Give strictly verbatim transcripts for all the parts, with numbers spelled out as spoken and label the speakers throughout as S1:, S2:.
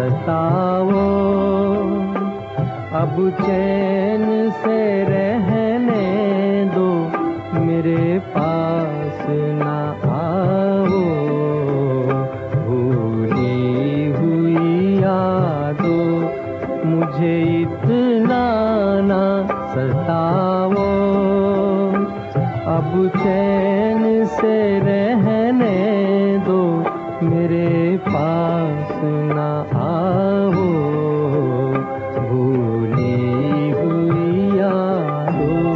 S1: सताओ, अब चैन से रहने दो, मेरे पास ना आओ। भूली हुई यादों मुझे इतना ना सताओ, अब चैन से रहने दो, मेरे पास ना आओ। भूली हुई यादों।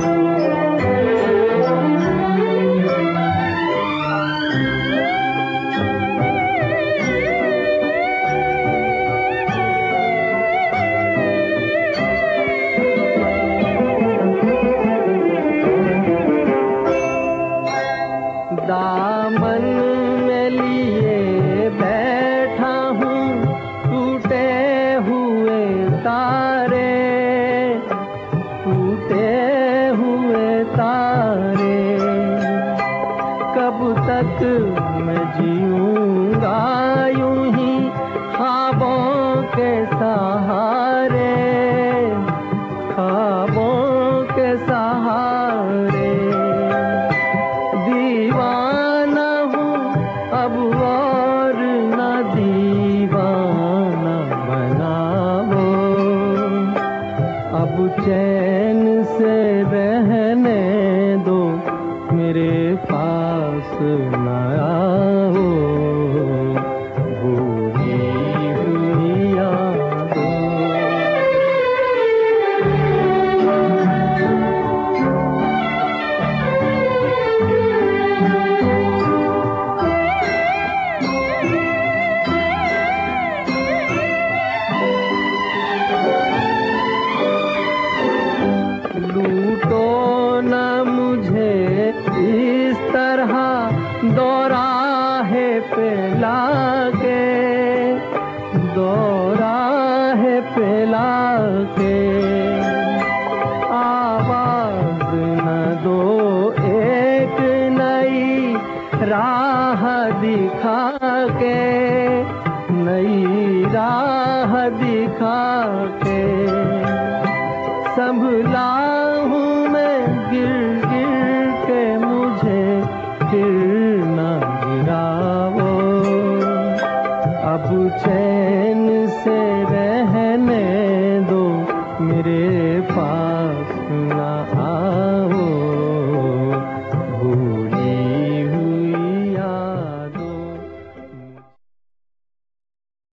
S1: दामन में लिए बैठा हूँ टूटे हुए तारे, टूटे हुए तारे। कब तक मैं जीऊँगा यूं ही ख्वाबों के सहारे, ख्वाबों के सहारे। दीवाना हूँ अब और न दीवाना बनाओ, अब चैन से रहने दो, मेरे पास न आओ। भूली हुई यादों। लूटो न मुझे इस तरह दौराहे पे लाके, दौराहे पे लाके। आवाज न दो एक नई राह दिखा के,